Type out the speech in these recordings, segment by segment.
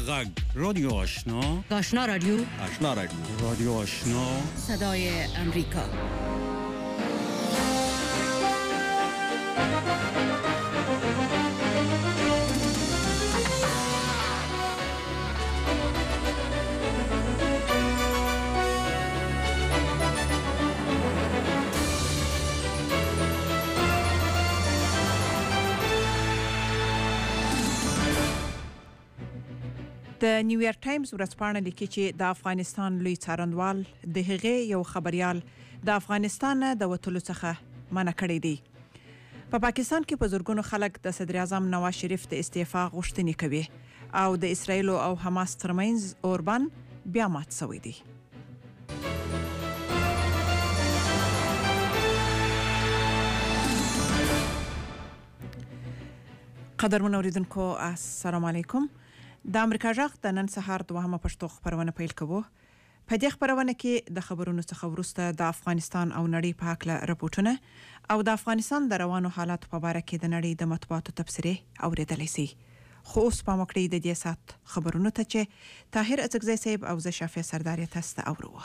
غږ رادیو آشنا رادیو رادیو آشنا صدای امریکا. د نیویارک ټایمز ورځپاڼه لیکي چې د افغانستان لوی څارنوال د هغې یو خبريال د افغانستان د وټلو څخه منع کړی دی. په پاکستان کې په زورګونو خلک د صدر اعظم نواز شریف د استعفا غوښتنې کوي او د اسرایل او حماس ترمنځ اوربان بیا مات شوی دی. قدرمن اوریدونکو السلام علیکم. د امریکا جغ د نن سهار دوهمه پښتو خبرونه پیل کوو. په دې خبرونه کې د خبرونو څخه وروسته د افغانستان او نړۍ په اړه راپورټونه او د افغانستان د روانو حالات په اړه کې د نړۍ د مطبوعاتو تبصرې اوریدلای شي. خو اوس په مکړې د دې سات خبرونو ته چې طاهر اڅکزی صاحب او زه شافعه سرداری تاسو ته اورو.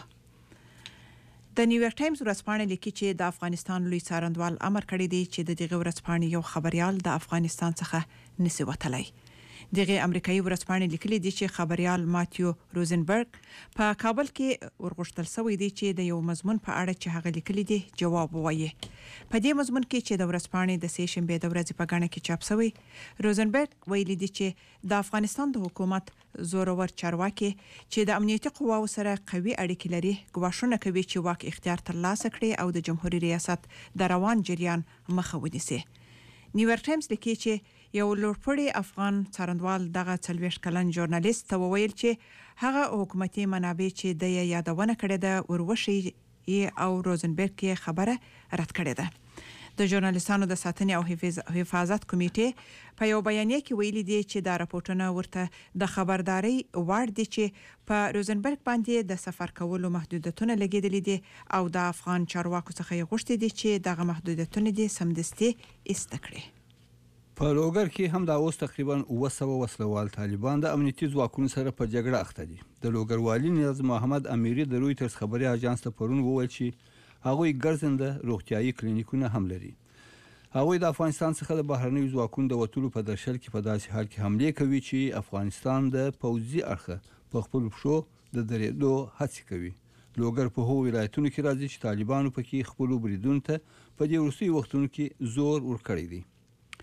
د نیویارک ټایمز ورځپاڼه لیکي چې د افغانستان لوی څارنوال امر کړی دی چې د دغه ورځپاڼې یو خبريال د افغانستان څخه نسی وتلی. دغه امریکایي ورځپاڼې لیکلي دي چې خبريال ماتیو روزنبرګ په کابل کې ورغښتل شوی دی چې د یو مضمون په اړه چې هغه لیکلي دي جواب ووایي. په دې مضمون کې چې د ورځپاڼې د سې شنبه د ورځې په غاڼه کې چاپ شوی، روزنبرګ ویلي دي چې د افغانستان د حکومت زورور چارواکي چې د امنیتي قواو سره قوي اړیکې لري ګواښونه کوي چې واک اختیار ترلاسه کړي او د جمهوریت ریاست د روان جریان مخه ونیسي. نیویارک ټایمز لیکي چې یو لوړپوړی افغان څارنوال دغه 40 کلن ژورنالیست ته وویل چې هغه حکومتي منابع چې د یادونه کړې ده وروشي او روزنبرګ یې خبره رد کړې ده. د ژورنالیستانو د ساتنې او حفاظت کمیټې په یو بیانیه کې ویلي دي چې دا راپورټونه ورته د خبرداري وړ دي چې په روزنبرګ باندې د سفر کولو محدودیتونه لګیدلې دي او د افغان چارواکو څخه یې غوښتي دي چې دغه محدودیتونه دي سمدستي ایست کړي. په لوګر کې هم دا اوس تقریبا 900 وسلوال طالبان د امنیتي ځواکونو سره په جګړه اخته دي. د لوګر والي نیاز محمد امیری د رویټرز خبري اژانس ته پرون وویل چې هغه ګرځنده روغتيایي کلینیکونه هم لري. هغه د افغانستان څخه د بهرنیو ځواکونو د وټلو په درشل کې په داسې حال کې حمله کوي چې افغانستان د پوځي اړخه په خپل پښو د درېدو هڅه کوي. لوګر په هغو ولایتونو کې راځي چې طالبانو پکې خپل بریدونو ته په دې وروستي وختونو کې زور ورکړی دی.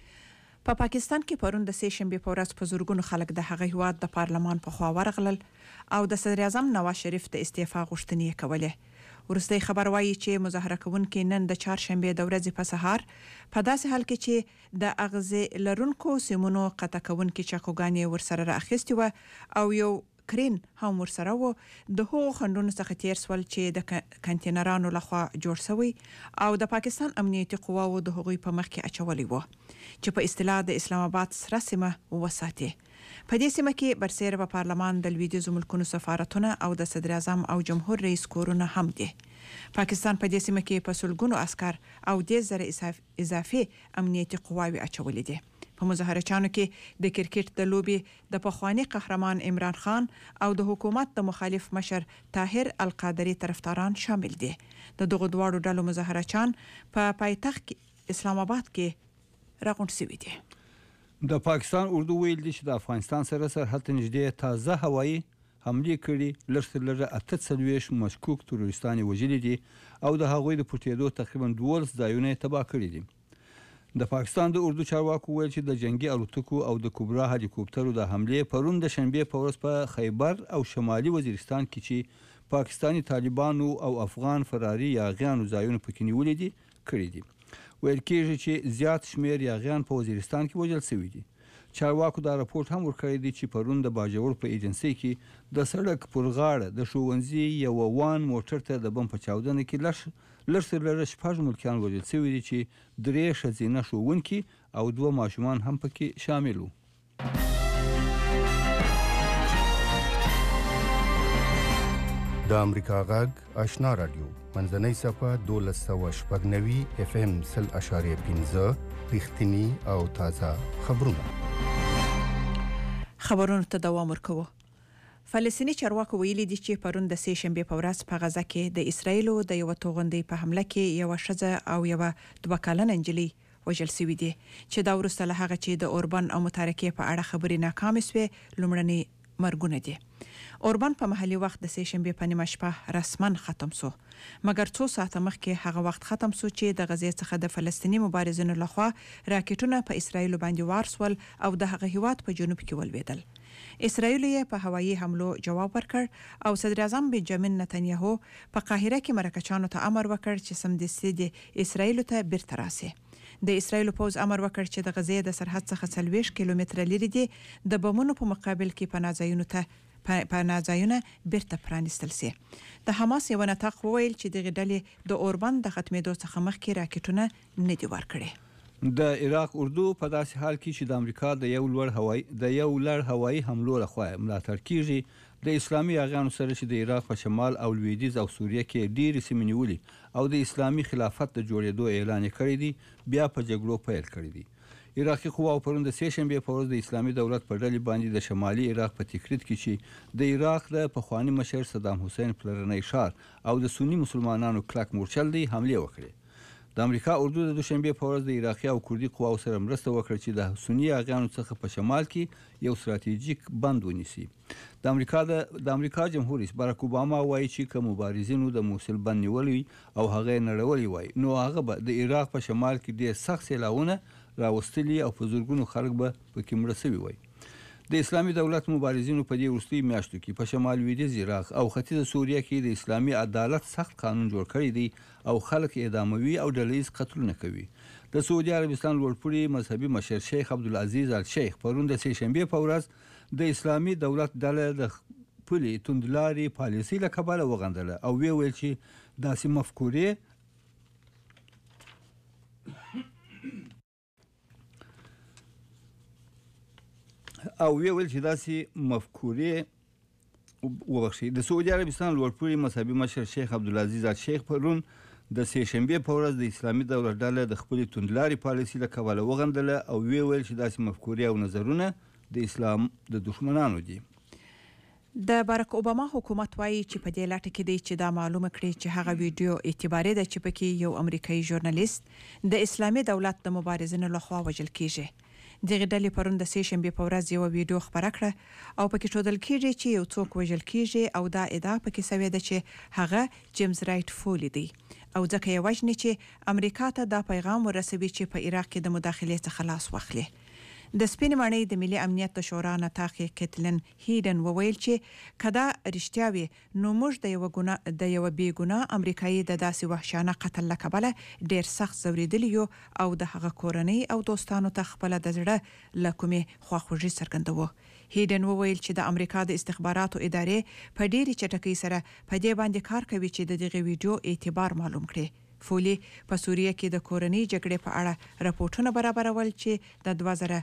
په پاکستان کې پرون د سې شنبه په ورځ په زورګونو خلک د هغه هیواد د پارلمان په خوا ورغلل او د صدر اعظم نواز شریف د استعفا غوښتنې کولې. ورسته خبر وايي چې مظاهره کوونکي نن د چهارشنبه د ورځې په سهار په داسې حال کې چې د اغزه لرونکو سیمونو قطع کوونکي چاقوګانې ورسره راخستي و او یو کرین هم ورسره و د هغو خندونو څخه تیر سول چې د کانتینرانو لخوا جوړ شوی او د پاکستان امنیتي قواو د هغوی په مخ کې اچولي و چې په اصطلاح د اسلام آباد سره سیمه وساتي. په دې سیمه کې برسېره په پارلمان د لویدیځو ملکونو سفارتونه او د صدر اعظم او جمهور رئیس کورونه هم دي. پاکستان په دې سیمه کې په سلګونو عسكر او د زره اضافي امنیتي قواوی اچولي دي. په مظاهرچانو کې د کرکټ د لوبي د پخوانی قهرمان عمران خان او د حکومت د مخالف مشر طاهر القادری طرفداران شامل دي. د دغه دواړو ډلو مظاهرچان په پایتخت اسلام آباد کې راغونډ شوي دي. د پاکستان اردو ویل دي چې د افغانستان سره سرحد نږدې تازه هوایي حمله کړي لږ 48 مشکوک تروریستان وژلي دي او د هغوی د پټېدو تقریبا 12 ځایونه تباه کړي دي. د پاکستان د اردو چارواکو ویل چې د جنگي الوتکو او د کبرا هلیکوپټرو د حمله پرون د شنبه په ورځ په خیبر او شمالي وزیرستان کې چې پاکستانی طالبانو او افغان فراري یاغیانو ځایونه پکې نیولې دي کړی دي. ویل کېږي چې زیات شمیر یاغیان په وزیرستان کې وژل شوي دي. چارواکو دا راپورټ هم ورکړی دی چې پرون د باجوړ په ایجنسي کې د سړک پر غاړه د ښوونځي یو وان موټر ته د بم په چاودنه کې لږ 6 ملکیان وژل شوي دي چې 3 ښځینه ښوونکي او 2 ماشومان هم پکې شامل وو. د امریکا غږ آشنا رادیو منځنۍ صفحه 1290 FM 0.5 رښتینی او تازه خبرونه. خبرونو ته دوام ورکوو. فلسطیني چارواکو ویلي دي چې پرون د سې شنبې په ورځ په غزه کې د اسرایلو د یو توغندۍ په حمله کې یو ښځه او یو 2 کلنه نجلۍ وژل شوې دي چې دا وروسته له هغه چې د اوربان او متارکې په اړه خبرې ناکامې شوې لومړني مرګونه دي. اوربان په محلي وخت د سې شنبې په نیمه شپه رسما ختم شو، مګر څو ساعته مخکې هغه وخت ختم شو چې د غزې څخه د فلسطیني مبارزینو لخوا راکټونه په اسرایلو باندې وار شول او د هغه هیواد په جنوب کې ولوېدل. اسرائیل یې په هوایي حملو جواب ورکړ او صدر اعظم بنجامین نتنیاهو په قاهره کې مرکچانو ته امر وکړ چې سمدستي د اسرائیل ته بیرته راسي. د اسرائیل پوز امر وکړ چې د غزې د سرحد څخه 40 کیلومتره لري دي د بمونو په مقابل کې پناهځایونه بیرته پرانیستل سي. د حماس یو نطاق وویل چې د غډلې د اوربان د ختمېدو څخه مخکې راکټونه نه دي ورکړي. د عراق اردو په داسې حال کې چې د امریکا د یو لړ هوایي حملو لخوا ملاتړ کیږي د اسلامي اغیانو سره چې د عراق په شمال او لویدیځ او سوریه کې ډېرې سیمې نیولې او د اسلامي خلافت د جوړېدو اعلان کړی دی، بیا په جګړو پیل کړی دی. عراقي قواو پرون د سې شنبې په ورځ د اسلامي دولت په ډلې باندې د شمالي عراق په تکریت کې چې د عراق د پخواني مشر صدام حسین پلرنی ښار او د سني مسلمانانو کلک مورچل دی حملې وکړې. د امریکا اردو د دوشنبې په ورځ د عراقي او کردي قواو سره مرسته وکړه چې د سني اغیانو څخه په شمال کې یو ستراتیژیک بند ونیسي. د امریکا جمهور رئیس باراک اوباما وایي چې که مبارزینو د موصل بند نیولی او هغه یې نړولی وای نو هغه به د عراق په شمال کې ډېر سخت سیلاونه راوستلي او په زرګونو خلک به پکې مړه سوي وای. د اسلامي دولت مبارزینو په دې وروستیو میاشتو کې په شمال لویدیځ عراق او ختیځ سوریه کې د اسلامي عدالت سخت قانون جوړ کړی دی او خلک اعداموي او ډلهییز قتلونه کوي. د سعودي عربستان لوړپوړي مذهبي مشر شیخ عبدالعزیز الشیخ پرون د سې شنبې په ورځ د اسلامي دولت ډله د خپلې توندلارې پالیسۍ له کبله وغندله او ویل چې داسې مفکورې د سعودي عربستان لوړپوړي مذهبي مشر شیخ عبدالعزیز الشیخ پرون د سې شنبې په ورځ د اسلامي دولت ډله د خپلې توندلارې پالیسۍ له کبله وغندله او ویل چې داسې مفکورې او نظرونه د اسلام د دښمنانو دي. د باراک اوباما حکومت وایي چې په دې لټه کې دی چې دا معلومه کړي چې هغه ویډیو اعتباري ده چې پکې یو امریکایي ژورنالیست د اسلامي دولت د مبارزینو لخوا وژل کیږي. دغه ډلې پرون د سې شنبې په ورځ یو ویډیو خپره کړه او پکې ښودل کیږي چې یو څوک وژل کیږي او دا ادعا پکې شوې ده چې هغه جیمز رایټ فولي دی او ځکه یې وژني چې امریکا ته دا پیغام ورسوي چې په عراق کې د مداخلې څخه لاس واخلي. د سپینې ماڼۍ د ملي امنیت د شورا نطاق کیتلن هیډن وویل چې کدا رښتیا وي نو موږ د یو بې ګناه امریکایي د داسې وحشیانه قتل له کبله ډېر سخت ځورېدلي یو او د هغه کورنۍ او دوستانو ته خپله د زړه له کومې خواخوږي څرګندوه. هیډن وویل چې د امریکا د استخباراتو ادارې په ډېرې چټکۍ سره په دې باندې کار کوي چې د دغه ویډیو اعتبار معلوم کړي. فولي په سوریه کې د کورنۍ جګړې په اړه راپورټونه برابرول چې د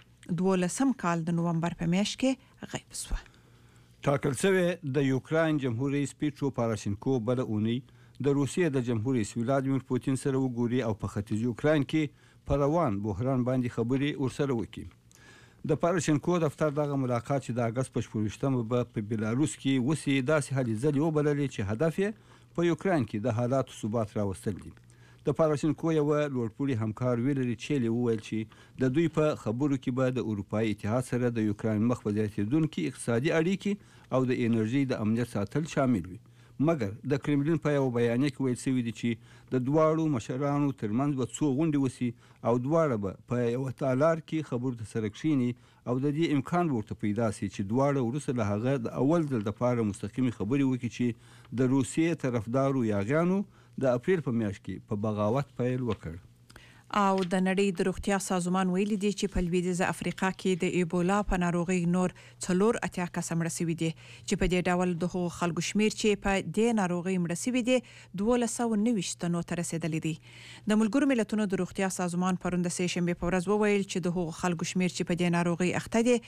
2012 کال د نومبر په میاشت کې غیب شو. ټاکل شوی د یوکراین جمهور رئیس پیټرو پاراشینکو بله اونۍ د روسیې د جمهور رئیس ولادیمیر پوتین سره وګوري او په ختیځ یوکراین کې په روان بحران باندې خبرې ورسره وکړي. د پاراشینکو دفتر دغه ملاقات چې د اګست په 14 به په بلاروس کې وسی داسې هلې ځلې وبللې چې هدف یې په یوکراین کې د حالاتو ثبات راوستل دي. د پاراشینکو یو لوړپوړي همکار ویلري چیلي وویل چې د دوی په خبرو کې به د اروپایي اتحاد سره د یوکراین مخ په زیاتېدونکي اقتصادي اړیکې او د انرژي د امنیت ساتل شامل وي. مګر د کرملین په یو بیانیه کې ویل شوي دي چې د دواړو مشرانو ترمنځ به څو غونډې وسي او دواړه به په یوه تالار کې خبرو ته سره کښیني او د دې امکان به ورته پیدا سي چې دواړه وروسته له هغه د اول ځل دپاره مستقیمې خبرې وکړي چې د روسیې طرفدارو یاغیانو د اپریل په میاشت کې په بغاوت پیل وکړ. او د نړۍ د روغتیا سازمان ویلي دی چې په لویدیځه افریقا کې د ایبولا په ناروغۍ نور 4 کسه مړه شوي دي چې په دې ډول د هغو خلکو شمیر چې په دې ناروغۍ مړه شوي دي 1290 تنو ته رسېدلی دی. د ملګرو ملتونو د روغتیا سازمان پرون د سې شنبې په ورځ وویل چې د هغو خلکو شمیر چې په دې ناروغۍ اخته دي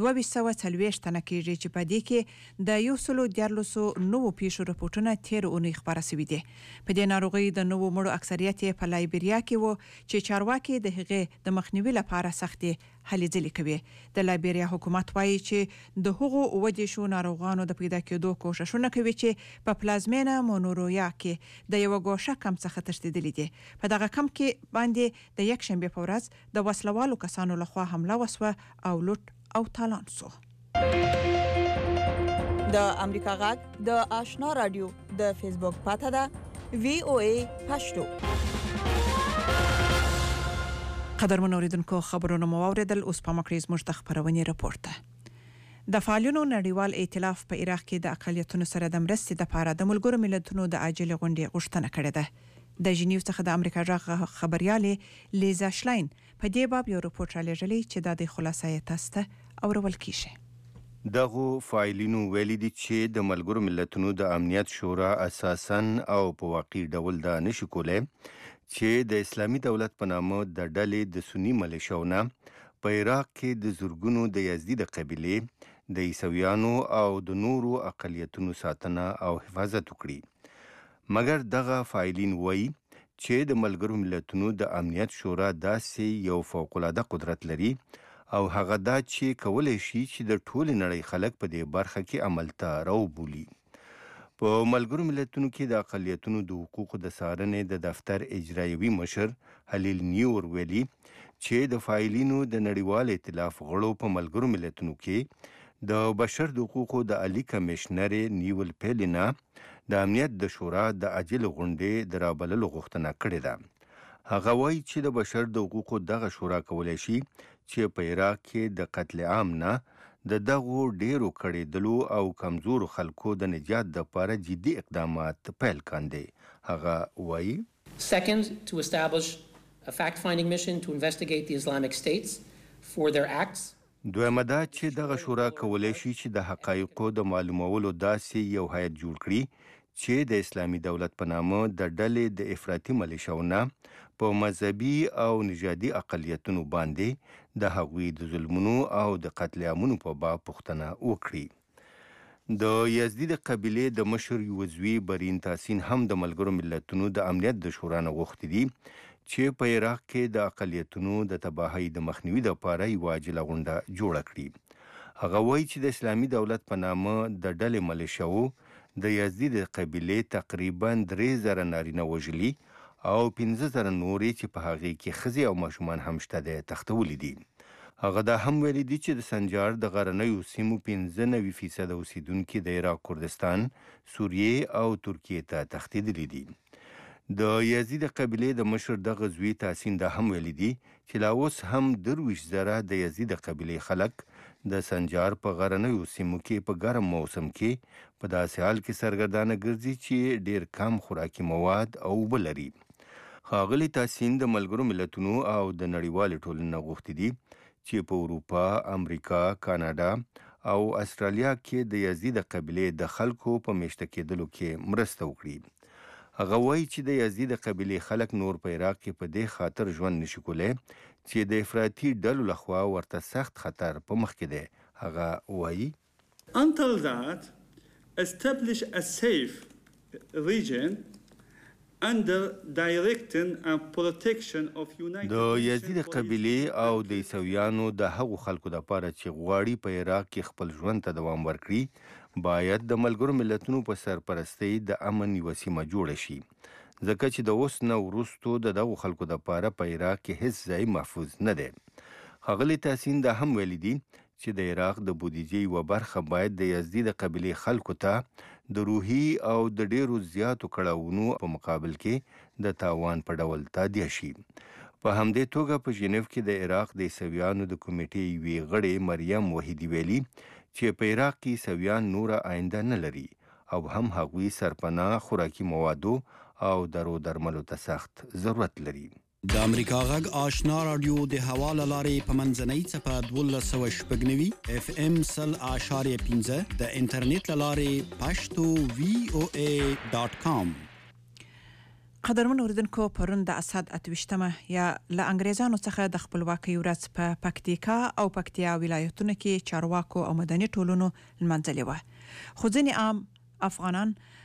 2240 تنه کېږي چې په دې کې د 114 نوو پیښو رپورټونه تیر اونۍ خپاره شوي دي. په دې ناروغۍ د نوو مړو اکثریت په لایبیریا کې و چې چارواکي د هغې د مخنیوي لپاره سختې هلې ځلې کوي. د لایبیریا حکومت وایي چې د هغو 27 ناروغانو د پیدا کېدو کوښښونه کوي چې په پلازمینه مونورویا کې د یو ګوښه کم څخه تښتېدلي دي. په دغه کم کې باندې د یک شنبه په ورځ د وسلوالو کسانو لخوا حمله وسوه او لوټ او تالان سو. د امریکا غږ د آشنا رادیو د فیسبوک پاته ده VOA پښتو. قدرمن اوریدونکو خبرونه مو اوریدل. اوس په مکریز موږ د خبرونې راپور ته. د فعالینو نړیوال ائتلاف په عراق کې د اقلیتونو سره د مرستې لپاره د ملګرو ملتونو د عاجل غونډې غوښتنه کړې ده. د ژنیو څخه د امریکا غږ خبريالې لیزا شلاین په دې باب یو راپور رالیږلی چې د خلاصې تاسو ته اورول کیږي. دغه فایلینو ویلي دي چې د ملګرو ملتونو د امنیت شورا اساساً او په واقعي ډول دا نشي کولای چې د اسلامي دولت په نامه د ډلې د سنی ملیشاونه په عراق کې د زورګونو د یزدي د قبيله د عیسویانو او د نورو اقلیتونو ساتنه او حفاظت وکړي. مګر دغه فایلین وایي چې د ملګرو ملتونو د امنیت شورا داسې یو فوق العاده قدرت لري او هغه دا چې کولای شي چې د ټولې نړۍ خلک په دې برخه کې عمل ته راوبولي. په ملګرو ملتونو کې د اقلیتونو د حقوقو د څارنې د دفتر اجرایوي مشر هلیل نیور ویلي چې د فایلینو د نړیوال ائتلاف غړو په ملګرو ملتونو کې د بشر د حقوقو د عالی کمشنر نیول پیلینا د امنیت د شورا د عاجل غونډې د رابللو غوښتنه کړې ده. هغه وایي چې د بشر د حقوقو دغه شورا کولای شي چې په عراق کې د قتل عام نه د دغو ډیرو کړېدلو او کمزورو خلکو د نجات لپاره جدي اقدامات پیل کاندي. هغه وایي Second, to establish a fact-finding mission to investigate the Islamic states for their acts. دویمه دا چې دغه شورا کولای شي چې د حقایقو د معلومولو داسې یو هیئت جوړ کړي چې د اسلامي دولت په نامه د ډلې د افراطي ملیشاونه په مذهبي او نژادي اقلیتونو باندې د هغوی د ظلمونو او د قتل عامونو په باب پوښتنه وکړي. د یزدي د قبیلې د مشر یوزوی برین تاسین هم د ملګرو ملتونو د امنیت د شورا نه غوښتي دي چې په عراق کې د اقلیتونو د تباهۍ د مخنیوي لپاره یوه عاجله غونډه جوړه کړي. هغه وایي چې د اسلامي دولت په نامه د ډلې ملیشاو د یزدي د قبیلې تقریبا 3000 نارینه وژلي او 15,000 نورې چې په هغې کې ښځې او ماشومان هم شته د تښتولي دي. هغه دا هم ویلي دي چې د سنجار د غرنیو سیمو 95% اوسیدونکي د عراق کردستان، سوریې او ترکیې ته تښتېدلي دي. د یزدي د قبیلې د مشر دغه زوی تاسین دا هم ویلي دي چې لا اوس هم 23,000 د یزدي د قبیلې خلک د سنجار په غرنیو سیمو کې په ګرم موسم کې په داسې حال کې سرګردانه ګرځي چې ډیر کم خوراکي مواد او اوبه لري. ښاغلي تاسین د ملګرو ملتونو او د نړیوالې ټولنې نه غوښتي دي چې په اروپا، امریکا، کاناډا او استرالیا کې د یزدي د قبیلې د خلکو په میشته کېدلو کې مرسته وکړي. هغه وایي چې د یزدي د قبیلې خلک نور په عراق کې په دې خاطر ژوند نشي کولی چې د افراطي ډلو لخوا ورته سخت خطر په مخ کې دی. هغه وایي Until that, establish a safe region under directing and protection of United د یزدي د قبیلې او د عیسویانو د هغو خلکو لپاره چې غواړي په عراق کې خپل ژوند ته دوام ورکړي باید د ملګرو ملتونو په سرپرستۍ د امن یوه سیمه جوړه شي، ځکه چې د اوس نه وروستو د دغو خلکو لپاره په عراق کې هیڅ ځای محفوظ نه دی. ښاغلي تاسین دا هم ویلي دي چې د عراق د بودیجې یوه برخه باید د یزدي د قبیلې خلکو ته د روحي او د ډیرو زیاتو کړاوونو په مقابل کې د تاوان په ډول تادیه شي. په همدې توګه په ژنیو کې د عراق د عیسویانو د کمیټې یوې غړې مریم وحیدي ویلي چې په عراق کې عیسویان نوره آینده نه لري او هم هغوی سرپناه خوراکي موادو او درو درملو ته سخت ضرورت لري. د امریکا غږ آشنا رادیو د حواله لارې په منځنۍ څپه 1290 FM 100.15 د انټرنیټ لارې پښتو VOA.com. قدرمن اوریدونکو پرون د اسد 28مه یا له انګریزانو څخه د خپلواکۍ ورځ په پکتیکا او پکتیا ولایتونو کې چارواکو او مدني ټولنو لمانځلې وه. خو ځینې عام افغانان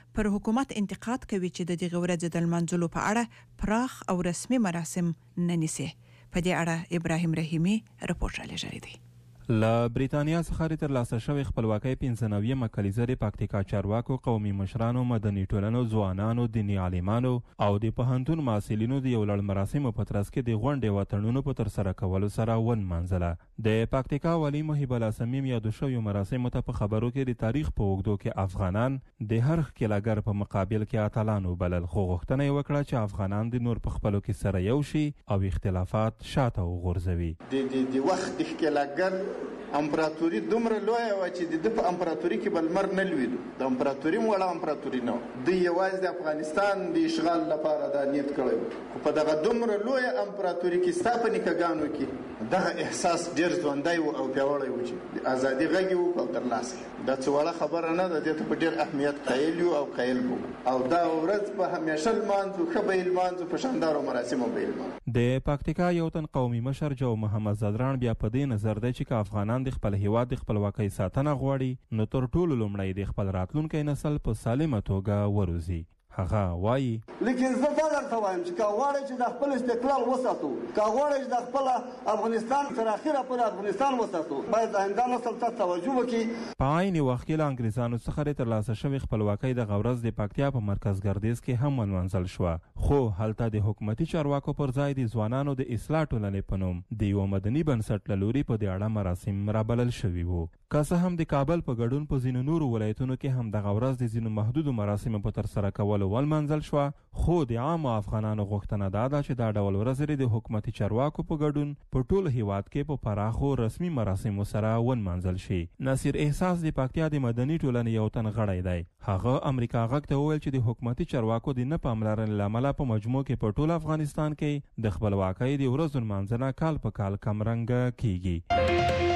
پر حکومت انتقاد کوي چې د دغه ورځې د لمانځلو په اړه پراخ او رسمي مراسم نه نیسي. په دې اړه ابراهیم رحیمي رپورټ رالیږلی دی. له بریتانیا څخه ترلاسه شوې خپلواکۍ 95مه کلیزه د پکتیکا چارواکو، قومي مشرانو، مدني ټولنو، ځوانانو، دیني عالمانو او د پوهنتون محصلینو د یو لړ مراسمو په ترڅ کې د غونډې وطنونو په ترسره کولو سره ونمانځله. د پکتیکا والي محب الله صمیم یادو شویو مراسمو ته په خبرو کې د تاریخ په اوږدو کې افغانان د هر ښکېلاګر په مقابل کې اتلان وبلل، خو غوښتنه یې وکړه چې افغانان د نور په خپلو کې سره یو شي او اختلافات شاته وغورځوي. د وخت د ښکېلاګر امپراتوري دومره لویه وه چې د په امپراتوري کې به لمر نه لوېدو. د امپراتوري وړه امپراتوري نه وه. دوی یوازې د افغانستان د اشغال لپاره دا نیت کړی و. خو په دغه دومره لویه امپراتوري کې ستا په نیکهګانو کې دغه احساس ډېر ژوندی و او پیاوړی و چې د ازادي غږ یې وکړو ترلاسه کړو. دا څه وړه خبره نه ده. دې ته په ډېر اهمیت قایل یو او قایل وو او دا ورځ به همیشه لمانځو، ښه به یې لمانځو، په شاندارو مراسمو به یې لمانځو. د پکتیکا یو تن قومي مشر جو محمد زدران بیا په دې نظر دی چې که افغانان د خپل هیواد د خپلواکۍ ساتنه غواړي نو تر ټولو لومړی د خپل راتلونکی نسل په سالمه توګه وروزي. هغه وایي لیکن زه دا درته وایم چې که غواړئ چې د خپل استقلال وساتو، که غواړئ چې د خپل افغانستان تر اخره پورې افغانستان وساتو، باید د همدا نسل ته توجه وکړي. په عین وخت کې له انګریزانو څخه د ترلاسه شوې خپلواکۍ دغه ورځ د پکتیا په مرکز ګردیز کې هم ونمانځل شوه، خو هلته د حکومتي چارواکو پر ځای د ځوانانو د اصلاح ټولنې په نوم د یوه مدني بنسټ له لوري په دې اړه مراسم رابلل شوي وو. که څه هم د کابل په ګډون په ځینو نورو ولایتونو کې هم دغه ورځ د ځینو محدودو مراسمو په ترسره کولو ولمانځل شوه، خو د عامو افغانانو غوښتنه دا ده چې دا ډول ورځې د حکومتي چارواکو په ګډون په ټول هیواد کې په پراخو رسمي مراسمو سره ونمانځل شي. نصیر احساس د پکتیا د مدني ټولنې یو تن غړی دی. هغه امریکا غږ ته وویل چې د حکومتي چارواکو د نه پاملرنې له امله په مجموع کې په ټول افغانستان کې د خپلواکۍ د ورځو لمانځنه کال په کال کمرنګه کیږي.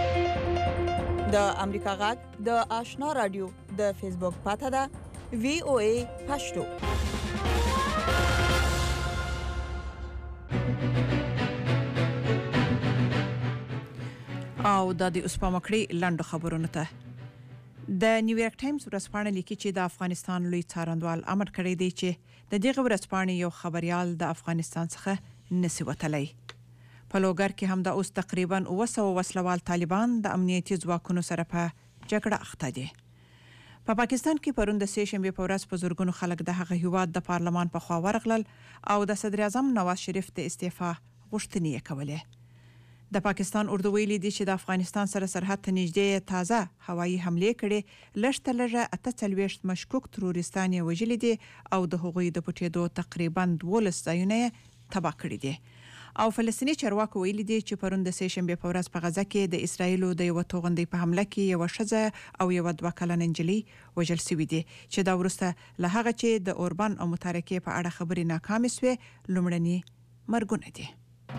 د امریکا غږ د آشنا رادیو د فیسبوک پاته ده VOA پښتو. او د دې اوس په مکړې لاندو خبرونه ته د نیویارک ټایمز ورځپاڼه لیکي چې د افغانستان لوی څارنوال امر کړی دی چې د دغه ورځپاڼې یو خبريال د افغانستان څخه نسی وتلی. په لوګر کې هم د اوس تقریبا 900 وسلوال طالبان د امنیتي ځواکونو سره په جګړه اخته دي. په پاکستان کې پرون د سه شنبه په ورځ په زورګونو خلک د هغه هیواد د پارلمان په خوا ورغلل او د صدر اعظم نواز شریف د استعفا غوښتنې کولې. د پاکستان اردو ویلي دي چې د افغانستان سره سرحد ته نږدې تازه هوایي حمله کړي، لږ لږه 48 مشکوک تروریستان یې وژلي دي او د هغوی د پټېدو تقریبا 12 ځایونه تباه کړي دي. او فلسطینی چارواکو ویلي دي چې پرون د سه شنبه په ورځ په غزه کې د اسرایل د یو توغندۍ په حمله کې یو ښځه او یو 2 کلنه نجلۍ وژل شوې دي چې دا وروسته له هغه چې د اوربان او متارکې په اړه خبرې ناکامې شوې لومړني مرګونه دي.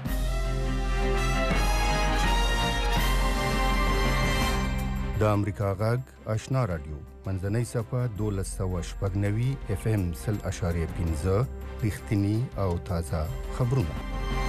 د امریکا غږ آشنا رادیو منځنۍ صفحه 1290 FM 0.5 رښتینی او تازه خبرونه.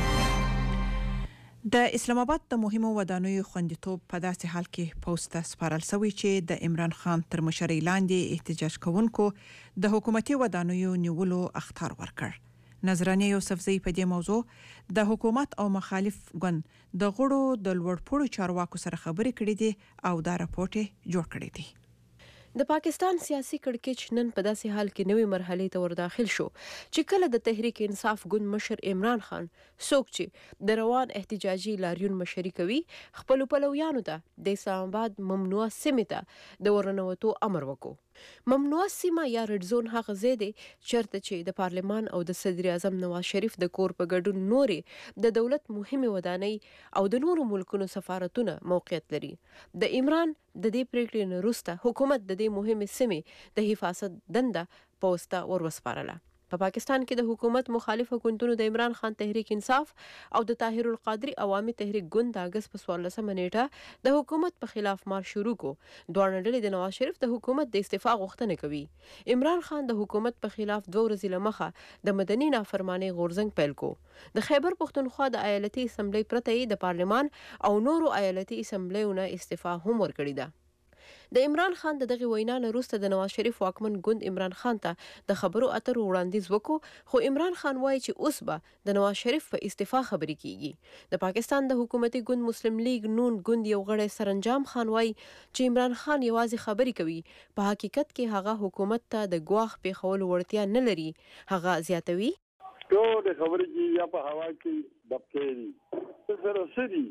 د اسلام آباد د مهمو ودانیو خوندیتوب په داسې حال کې پوسټ سپارل شوی چې د عمران خان تر مشرۍ لاندې احتجاج کوونکو د حکومتي ودانیو نیولو اخطار ورکړ. نظرانه یوسفزئی په دې موضوع د حکومت او مخالف ګوند د غړو د لوړپوړو چارواکو سره خبرې کړې دي او دا راپورټ جوړ کړی دی. د پاکستان سیاسي کړکېچ نن په داسې حال کې نوې مرحلې ته ورداخل شو چې کله د تحریک انصاف ګوند مشر عمران خان څوک چې د روان احتجاجي لاریون مشري کوي خپل پلویانو ته د اسلام آباد ممنوع سیمې ته د ورنوتو امر وکړو. ممنوع سیمه یا ریډ زون هغه ځای دی چېرته چې د پارلمان او د صدر اعظم نواز شریف د کور په ګډون نورې د دولت مهمه ودانۍ او د نورو ملکونو سفارتونه موقعیت لري. د عمران د دې پریکړې نه وروسته حکومت د دې مهمې سیمې د حفاظت دنده پوسټه وروسپارله. په پاکستان کې د حکومت مخالفه ګوندونو د عمران خان تحریک انصاف او د طاهر القادری عوامي تحریک ګوند د اگست په 14 نیټه د حکومت په خلاف مارش شروع کو. دوه ډلې د نواز شریف د حکومت د استعفا غوښتنه کوي. عمران خان د حکومت په خلاف 2 ورځې لمخه د مدني نافرمانی غورځنګ پیل کو. د خیبر پښتونخوا د ایالتي اسمبلی پرته د پارلمان او نورو ایالتي اسمبلیونو استعفا هم ورکړې ده. د عمران خان دغه وینا نه وروسته د نواز شریف واکمن ګوند عمران خان ته د خبرو اترو وړاندیز وکړو، خو عمران خان وایي چې اوس به د نواز شریف په استعفا خبرې کیږي. د پاکستان د حکومتي ګوند مسلم لیگ نون ګوند یو غړی سرانجام خان وایي چې عمران خان یوازې خبرې کوي، په حقیقت کې هغه حکومت ته د ګواښ پیښولو وړتیا نه لري. هغه زیاتوي ټول خبرې چې یا په هوا کې دبکې سره سړي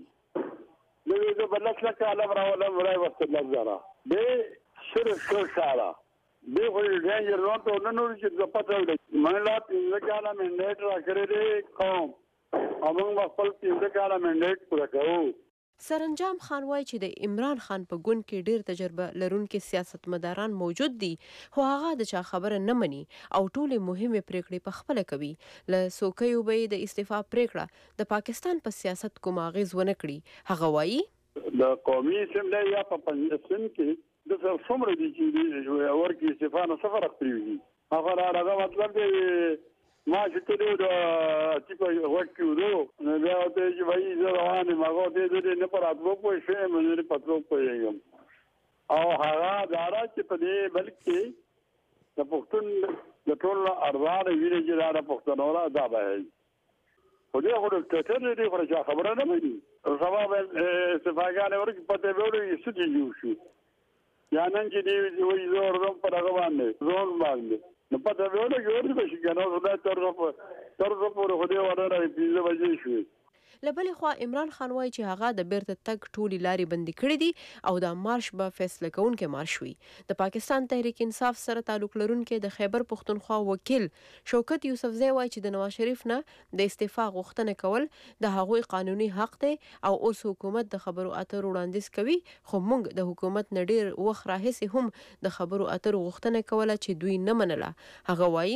نو د بلک لکه علم راولم راي وخت لږه به صرف څو سالا به خو ډېر نو ته نو چې پته ولې مله په کاله منډیټ را کړې دي قوم امون خپل په کاله منډیټ پوره کوو. سرانجام خان وایي چې د عمران خان په ګوند کې ډېر تجربه لرونکي سیاستمداران موجود دي، خو هغه د چا خبره نه مني او ټولې مهمې پریکړې په خپله کوي. له څوکیو به د استعفا پریکړه د پاکستان په سیاست کوم اغېز ونه کړي. هغه وایي د قومي اسمبلی یا په پنځم کې د څومره دي چې ورکې استعفا نه سفر خپلوي. هغه مطلب دی ما چې ته د چې ورکې ورو نو بیا ته چې وایي زه روانې ماغو دې نه پر اتلو پوه شوم مې پتلو پوهېږم او هغه دارا چې په دې بلکې د پښتون د ټول ارواح ویلې چې دا پښتونولا دا به خو دې خو د ټټر دې خو چا خبره نه مې سبا به استفاګانې ورکې پته به ورې سټي جوړ شو یا نن چې دې وایي زور روم پر هغه باندې زور باندې نو پته به ورې جوړ شي کنه نو دا تر پورې خو دې ورته راځي بجې شوې. له بلې خوا عمران خان وایي چې هغه د بیرته تګ ټولې لارې بندي کړې دي او دا مارش به فیصله کوونکی مارش وي. د پاکستان تحریک انصاف سره تعلق لرونکي د خیبر پښتونخوا وکیل شوکت یوسفزی وایي چې د نواز شریف نه د استعفا غوښتنه کول د هغوی قانوني حق دی او اوس حکومت د خبرو اترو وړاندیز کوي، خو موږ د حکومت نه ډیر وخت راهیسې هم د خبرو اترو غوښتنه کوله چې دوی نه منله. هغه وایي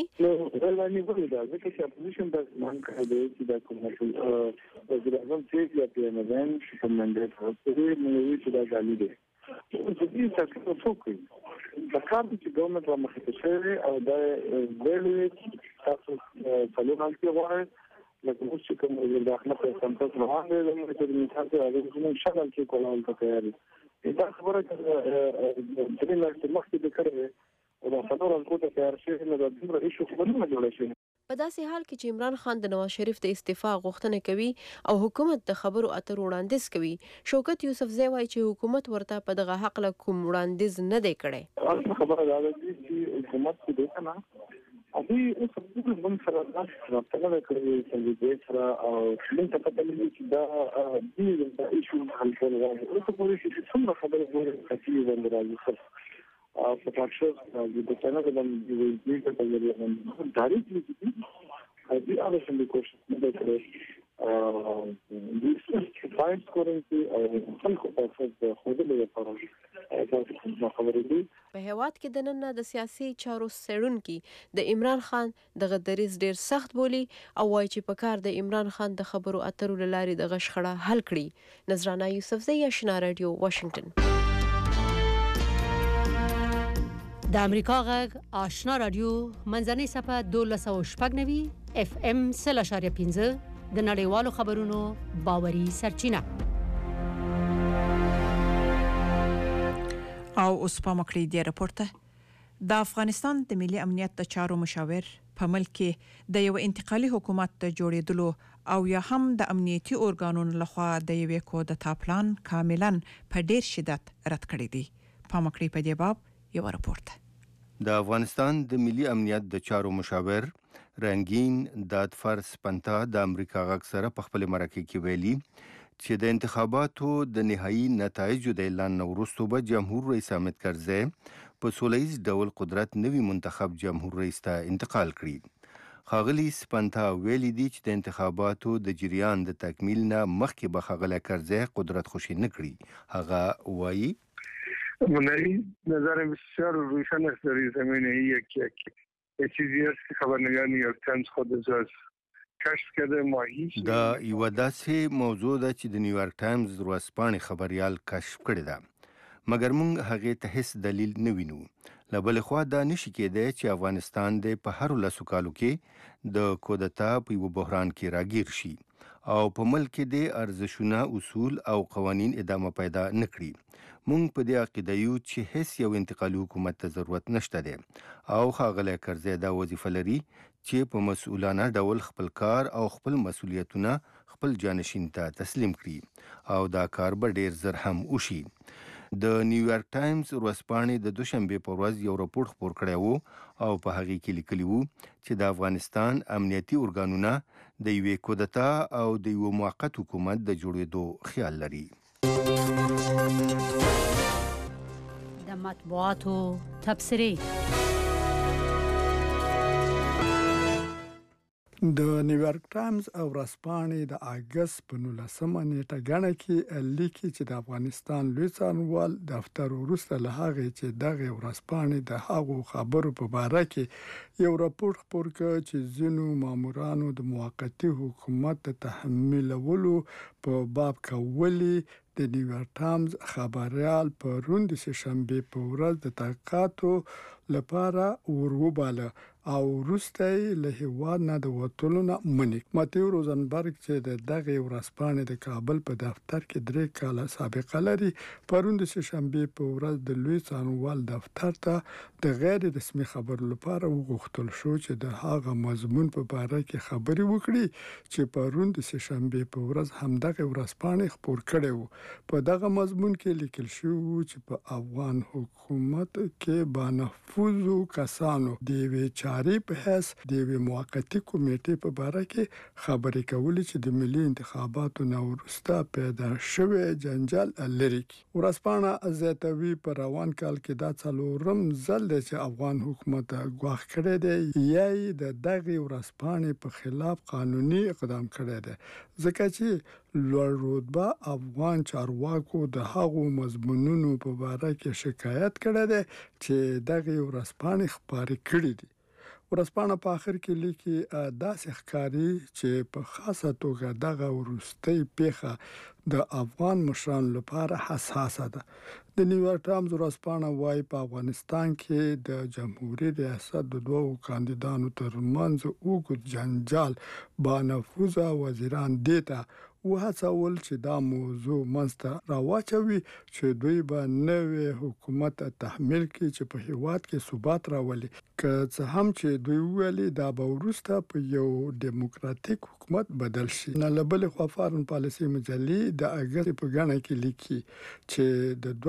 وزیر اعظم چیف یا پی ایم این په منډیټ ورته نوې چې دا غالي دي چې دې څه څوک د کار چې ګورنمنت را مخکې شوی او دا ویلې تاسو څلور حال کې وایي لکه اوس چې کوم د داخله په سمټ روان دي چې د مثال ته هغه کوم شغل کې کولای ته تیار دي. دا خبره چې د مخکې د کړې او د څلور حال کوته تیار شي نو د دې ایشو خبرونه جوړ شي. په داسې حال کې چې عمران خان د نواز شریف د استعفا غوښتنه کوي او حکومت د خبرو اترو وړاندیز کوي، شوکت یوسفزی وایي چې حکومت ورته په دغه حق له کوم وړاندیز نه دی کړی. خبره دا ده چې حکومت کې دی کنه ابي اوس په کوم سره راځي کړی چې سره او موږ ته پته لري چې دا د ایشو حل کول غواړي. اوس په دې چې څومره خبره وایي چې باندې راځي په تاسو د څنګه د دې په اړه د تاریخ کې د هغه څه د کوشش نه کړی د فاین سکورینګ او خلکو په اساس د خوده لپاره تاسو خبرې دي. په هیواد کې د نن د سیاسي چارو سړونکي د عمران خان د غدریز ډیر سخت بولی او وایي چې په کار د عمران خان د خبرو اترو لارې د غشخړه حل کړي. نظرانه یوسفزی، آشنا رادیو، واشنگټن. د امریکا غږ آشنا رادیو منځنۍ صفحه 1290 اف ام 0.5 د نړیوالو خبرونو باوري سرچینه. او اوس په مکړی دی راپورته د افغانستان د ملي امنیت د چارو مشاور په ملک کې د یو انتقالي حکومت د جوړېدلو او یا هم د امنیتي اورګانونو لخوا د یوې کودتا پلان کاملا په ډیر شدت رد کړی دی. په مکړی په دی باب یو راپورت. د افغانستان د ملي امنیت د چارو مشاور رنگین دادفر سپنتا د امریکا غږ سره په خپل مرکه کې ویلي چې د انتخاباتو د نهایی نتایجو د اعلان وروسته به جمهور رئیس حامد کرزی په سولهییز ډول قدرت نوي منتخب جمهور رئیس ته انتقال کړي. ښاغلي سپنتا ویلي دي چې د انتخاباتو د جریان د تکمیل نه مخکې به ښاغلی کرزی قدرت خوشی نه کړي. هغه وایي منایی نظر بسیار روشن است در این زمینه یک چیزی است که خبرنگار نیویورک تایمز خود از کشف کرده ما هیچ دا یو داسې موضوع ده چې د نیویورک تایمز ورځپاڼې خبريال کشف کړی ده، مګر موږ هغې ته هیڅ دلیل نه وینو. له بلې خوا دا نشي کېدی چې افغانستان د په هرو لسو کالو کې د کودتا په یو بحران کې راګیر شي او په ملک کې د ارزښتونه اصول او قوانین ادامه پیدا نکړي. مونږ په دې عقیده یو چې هیڅ یو انتقالي حکومت ته ضرورت نشته دی او ښاغلی کرزی دا وظیفه لري چې په مسؤلانه ډول خپل کار او خپل مسؤلیتونه خپل جانشین ته تسلیم کړي او دا کار به ډیر زر هم وشي. د نیویارک ټایمز ورځپاڼې د دوشنبې په ورځ یو راپور خپور کړی وو او په هغې کې لیکلي وو چې د افغانستان امنیتي ارګانونه د یوې کودتا او د یو موقت حکومت د جوړېدو خیال لري. د مطبوعاتو تبصرې. د نیویارک ټایمز او ورځپاڼې د اګست په 19 نیټه ګڼه کې لیکي چې د افغانستان لوی څارنوال دفتر وروسته له هغې چې دغه ورځپاڼې د هغو خبرو په باره کې یو راپور خپور کړ چې ځینو مامورانو د موقتي حکومت د تحمیلولو په باب کولي د نیویارک ټایمز خبریال پرون د سهشنبې په ورځ د تحقیقاتو لپاره وروباله او وروسته له هېواد نه د وتلو نه منع. ماتیو روزنبرګ چې د دغه ورځپاڼې د کابل په دفتر کې 3 کاله سابقه لري پرون د سهشنبې په ورځ د لوی څارنوال دفتر ته د غیر رسمي خبرو لپاره وغوښتل شو چې د هغه مضمون په باره کې خبري وکړي چې پرون د سهشنبې په ورځ همدغه ورځپاڼې خپور کړي وو. په دغه مضمون کې لیکل شوی چې په افغان حکومت کې بانفوذو کسانو د یوې چارې په حیث د یوې موقتي کمیټې په باره کې خبرې کولې چې د ملي انتخاباتو نه وروسته پیدا شوی جنجال لري. ورځپاڼه زیاتوي په روان کال کې دا څلورم ځل دی چې افغان حکومت ګواښ کړی دی یا د دغه ورځپاڼې په خلاف قانوني اقدام کړی دی ځکه چې لوړ رتبه افغان چارواکو د هغو مضمونونو په باره کې شکایت کړی دی چې دغه ورځپاڼې خپاره کړي دي. ورځپاڼه په اخر کې لیکي داسې ښکاري چې په خاصه توګه دغه وروستۍ پیښه د افغان مشرانو لپاره حساسه ده. د نیویارک ټایمز ورځپاڼه وايي په افغانستان کې د جمهوریت ریاست د دوو کاندیدانو ترمنځ اوږد جنجال بانفوذه وزیران دیتا وهڅول چې دا موضوع منځته راواچوي چې دوی به نوې حکومت تحمیل کړي چې په هیواد کې ثبات راولي. که څه هم چې دوی ویلي دا به وروسته په یو دیموکراتیک حکومت بدل شي. نه له بلې خوا فارن پالیسي مجلې د اګست په ګڼه کې لیکي چې د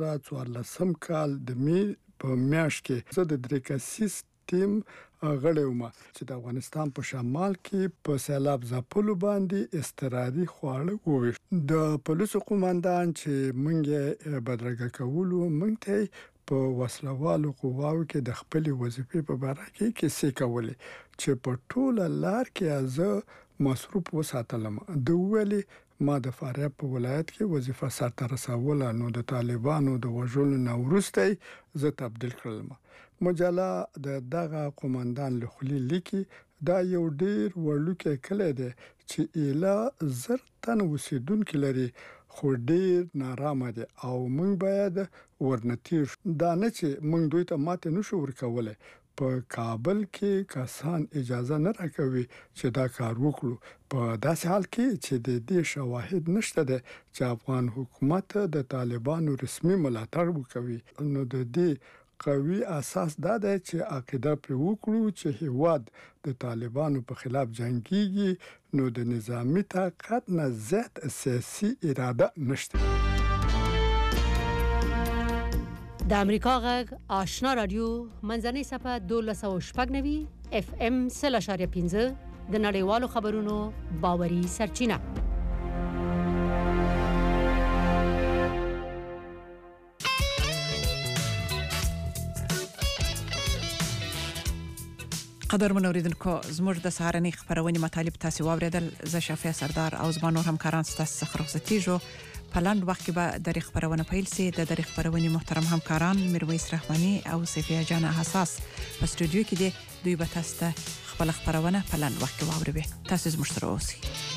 2014 کال د می په میاشت کې زه د دریکاسیس ټیم غړی وم چې د افغانستان په شمال کې په سیلاب ځپلو باندې اضطراري خواړه وویشت. د پولیسو قوماندان چې مونږ بدرګه کولو مونږ ته په وسلوالو قواو کې د خپل وظیفې په باره کې کیسې کولې چې په ټوله لار کې زه مصروف وساتلم. د ویلي ما د فاریاب په ولایت کې وظیفه سرته رسوله نو د طالبانو د وژلو نه وروسته زه تبدیل کړلم. مجله د دغه قوماندان له خولې لیکي دا یو ډیر وړوکی کلی دی چې ایله 1000 تن اوسیدونکي لري خو ډیر نارامه دی او موږ باید ورنتیر شو. دا نه چې موږ دوی ته ماته نشو ورکولی. په کابل کې کسان اجازه نه راکوي چې دا کار وکړو په داسې حال کې چې د دې شواهد نشته ده چې افغان حکومت د طالبانو رسمي ملاتړ وکوي. نو د دې قوي اساس دا دی چې عقیده پرې وکړو چې هیواد د طالبانو په خلاف جنگيږي نو د نظامی طاقت نه زیات سیاسي اراده نشته. د امریکا غږ آشنا رادیو منځنۍ صفحه 1290 اف ام 0.15 د نړیوالو خبرونو باوري سرچینه. قدرمن اوریدونکو زموږ د سهارنۍ خبرونې مطالب تاسو واوریدل. زه شافیا سردار او زما نور همکاران ستاسو څخه رخصتیږو. په لاند وخت کې به د خبرونه پیل سي. د خبرونې محترم همکاران میرویس رحماني او صفیه جان حساس په استودیو کې دي. دوی به تاسو ته خپل خبرونه په لاند وخت کې واوروي. تاسو زموږ سره اوسئ.